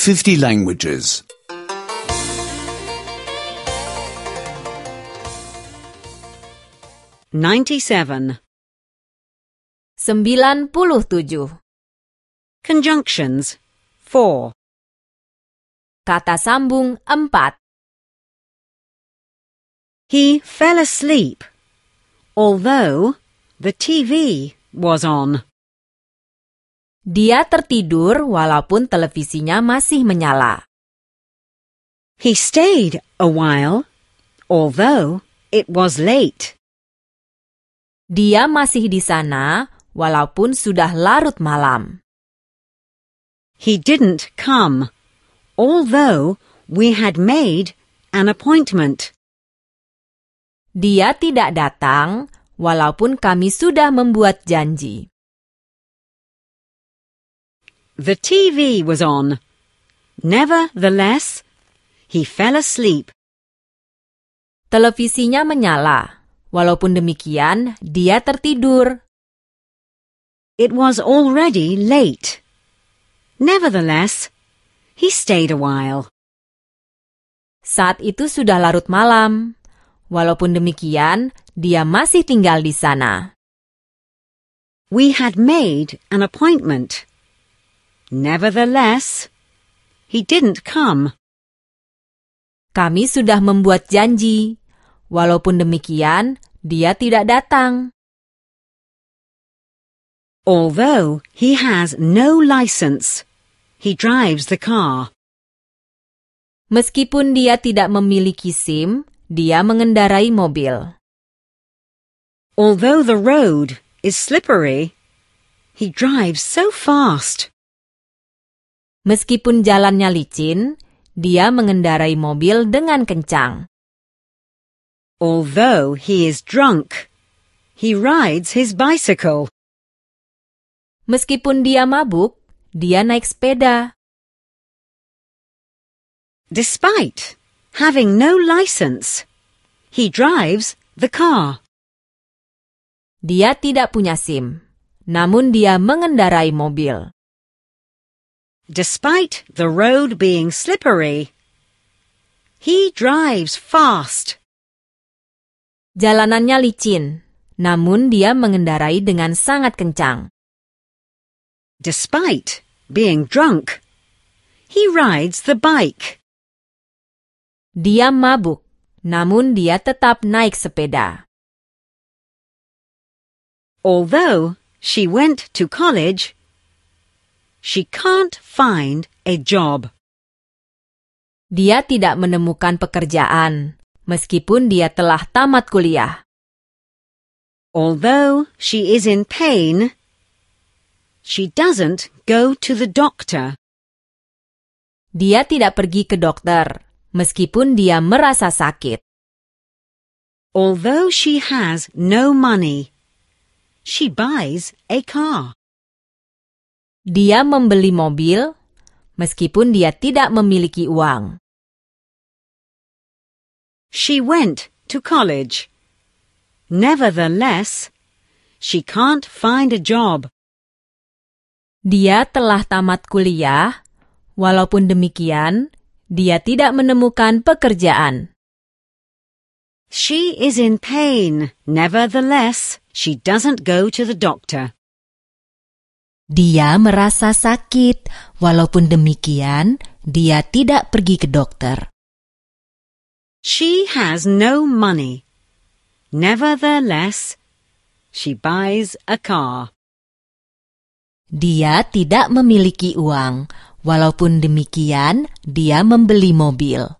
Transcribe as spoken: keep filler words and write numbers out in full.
fifty languages. ninety-seven. sembilan puluh tujuh. Conjunctions. four. Kata sambung empat. He fell asleep, although the T V was on. Dia tertidur walaupun televisinya masih menyala. He stayed a while, although it was late. Dia masih di sana walaupun sudah larut malam. He didn't come, although we had made an appointment. Dia tidak datang walaupun kami sudah membuat janji. The T V was on. Nevertheless, he fell asleep. Televisinya menyala. Walaupun demikian, dia tertidur. It was already late. Nevertheless, he stayed a while. Saat itu sudah larut malam. Walaupun demikian, dia masih tinggal di sana. We had made an appointment. Nevertheless, he didn't come. Kami sudah membuat janji. Walaupun demikian, dia tidak datang. Although he has no license, he drives the car. Meskipun dia tidak memiliki SIM, dia mengendarai mobil. Although the road is slippery, he drives so fast. Meskipun jalannya licin, dia mengendarai mobil dengan kencang. Although he is drunk, he rides his bicycle. Meskipun dia mabuk, dia naik sepeda. Despite having no license, he drives the car. Dia tidak punya SIM, namun dia mengendarai mobil. Despite the road being slippery, he drives fast. Jalanannya licin, namun dia mengendarai dengan sangat kencang. Despite being drunk, he rides the bike. Dia mabuk, namun dia tetap naik sepeda. Although she went to college, she can't find a job. Dia tidak menemukan pekerjaan, meskipun dia telah tamat kuliah. Although she is in pain, she doesn't go to the doctor. Dia tidak pergi ke dokter, meskipun dia merasa sakit. Although she has no money, she buys a car. Dia membeli mobil, meskipun dia tidak memiliki uang. She went to college. Nevertheless, she can't find a job. Dia telah tamat kuliah, walaupun demikian, dia tidak menemukan pekerjaan. She is in pain. Nevertheless, she doesn't go to the doctor. Dia merasa sakit, walaupun demikian, dia tidak pergi ke dokter. She has no money. Nevertheless, she buys a car. Dia tidak memiliki uang, walaupun demikian, dia membeli mobil.